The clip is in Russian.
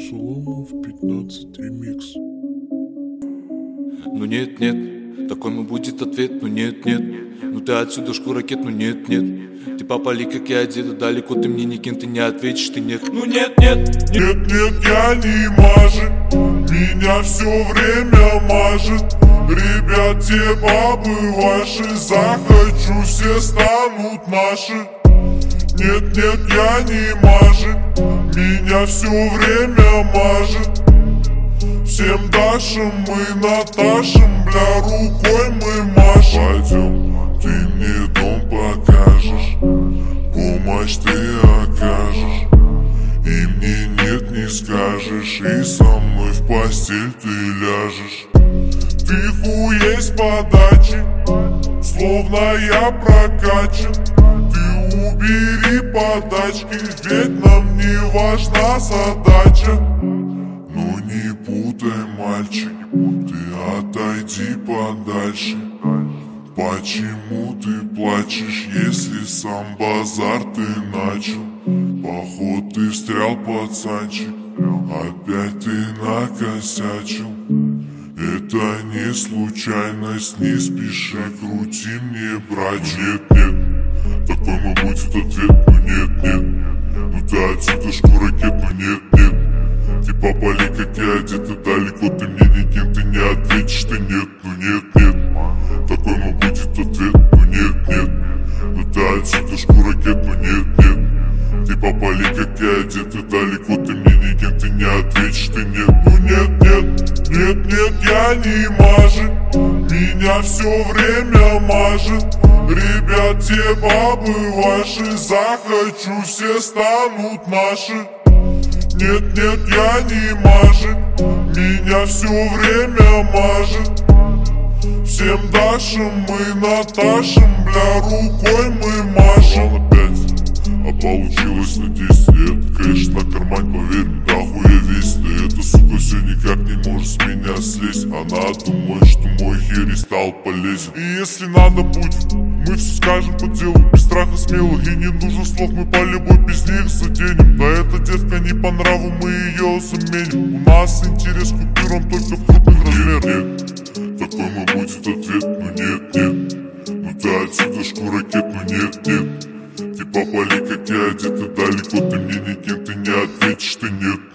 Соломов 15 ремикс. Ну нет, нет, такой мой будет ответ. Ну нет, нет, ну ты отсюда шкуракет. Ну нет, нет, ты попали, как я одета. Далеко ты мне никем, ты не ответишь, ты нет. Ну нет, нет, нет, нет, я не мажет, меня все время мажет. Ребят, те бабы ваши, захочу, все станут наши. Нет, нет, я не мажет, меня все время мажет. Всем Дашам мы Наташам, бля, рукой мы машем. Пойдем, ты мне дом покажешь, помощь ты окажешь, и мне нет не скажешь, и со мной в постель ты ляжешь. Ты хуесть подачи, словно я прокачан. Ты убери подачки, ведь нам не важна задача. Ну не путай, мальчик, ты отойди подальше. Почему ты плачешь, если сам базар ты начал? Поход ты встрял, пацанчик, опять ты накосячил. Это не случайность, не спеши, крути мне, братчик. Нет, нет, такой мой будет ответ. Ну нет, нет, ну ты отсюда шкуракет. Ну нет, нет, ты попали, как я одета. Далеко ты мне никем, ты не ответишь, ты нет. Ну нет, нет, такой мой будет ответ. Ну нет, нет, ну ты отсюда шкуракет. Ну нет, нет, ты попали, как я одета. Далеко ты мне никем, ты не ответишь, ты нет. Ну нет, нет, нет, нет, я не мажет, меня все время мажет. Ребят, те бабы ваши, захочу, все станут наши. Нет, нет, я не мажет, меня все время мажет. Всем Дашам мы Наташам, бля, рукой мы машем. А получилось на 10 лет, кэш на карман, поверь, дохуя весь. Ты эта сука все никак не может с меня слезть. Она думает, что мой херей стал полезен. И если надо будет, мы все скажем по делу, без страха смело. И не нужно слов, мы по любой без них заденем. Да эта девка не по нраву, мы ее заменим. У нас интерес к купюрам только в крупных размерах. Нет, такой мой будет ответ. Ну нет, нет, ну ты отсюда шкуракет. Ну нет, нет, ты попали, как я одета. Далеко ты мне никем, ты не ответишь, ты нет.